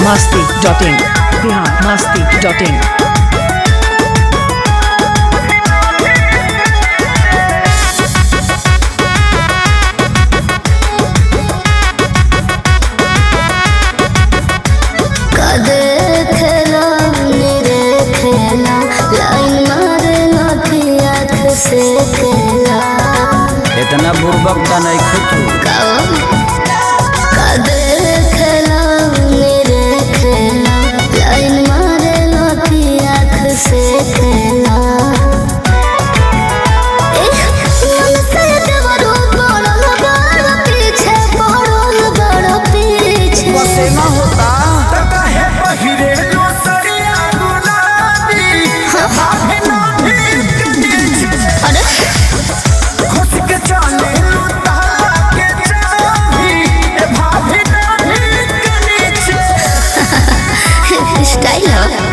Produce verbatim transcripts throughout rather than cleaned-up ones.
Masti dot in Bihar Masti dot in इतना बुर्बक का नहीं खतू लाइन मारे लोटी आँख से खेला से देवरो बड़ल बड़ पीछे बड़ल बड़ पीछे बसे ना होता तका है पहिरे लो सरिया गुलाबी हाथे ना भी नीचे अरे खुश के चले लो ताला के चाबी ए भाभी ना भी नीचे स्टाइल है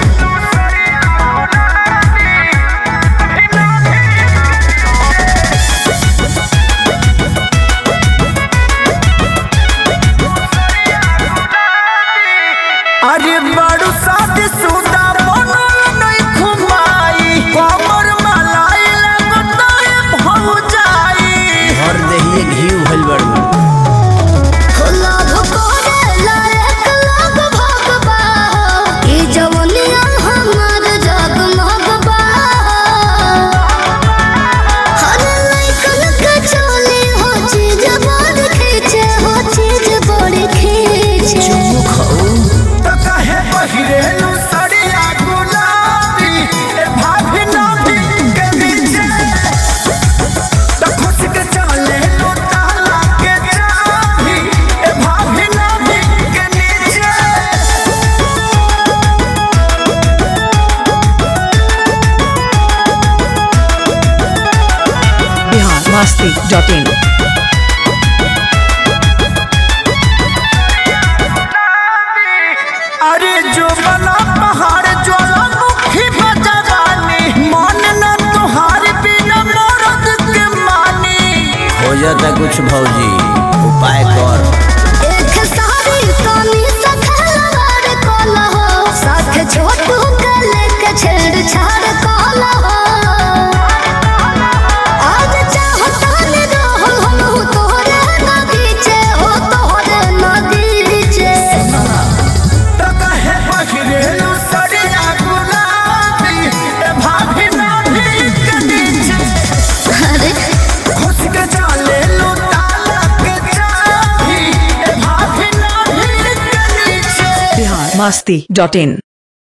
अरे बड़ू साथ सुदा मनो नहीं घुमाई कमर मलाई लगताए भौजाई हर देहिए घी भइल बड़ू लाभ करे लायक लाभ भगवा ई जवनिया हमर जगमगवा हर लइकन के चली हो चीज बड़ खींचे हो चीज बड़ खींचे चुमू खाओ तका है पहिरे लो सड़िया गुलाबी ए भाभी ना भी के नीचे त खुश के चले लो ताला के चाबी ए भाभी ना भी के नीचे बिहार मस्ती डॉट इन अरे जो बना पहाड़ ज्वालामुखी बजवानी मन न तुहार बिना मरद के मानी हो जाता कुछ भौजी उपाय कर एक सारी कमी सखलवार कोला हो साथ छोटू गले के छेड़छाड़ कोला हो आज चाहता ने रहल हम तोहरे नगीचे हो तोहरे नगीचे तका है पहिरे लो सड़िया गुलाबी ए भाभी ना भी के नीचे अरे खुश के चले लो ताला के चाबी ए भाभी ना भी के नीचे बिहार मस्ती डॉट इन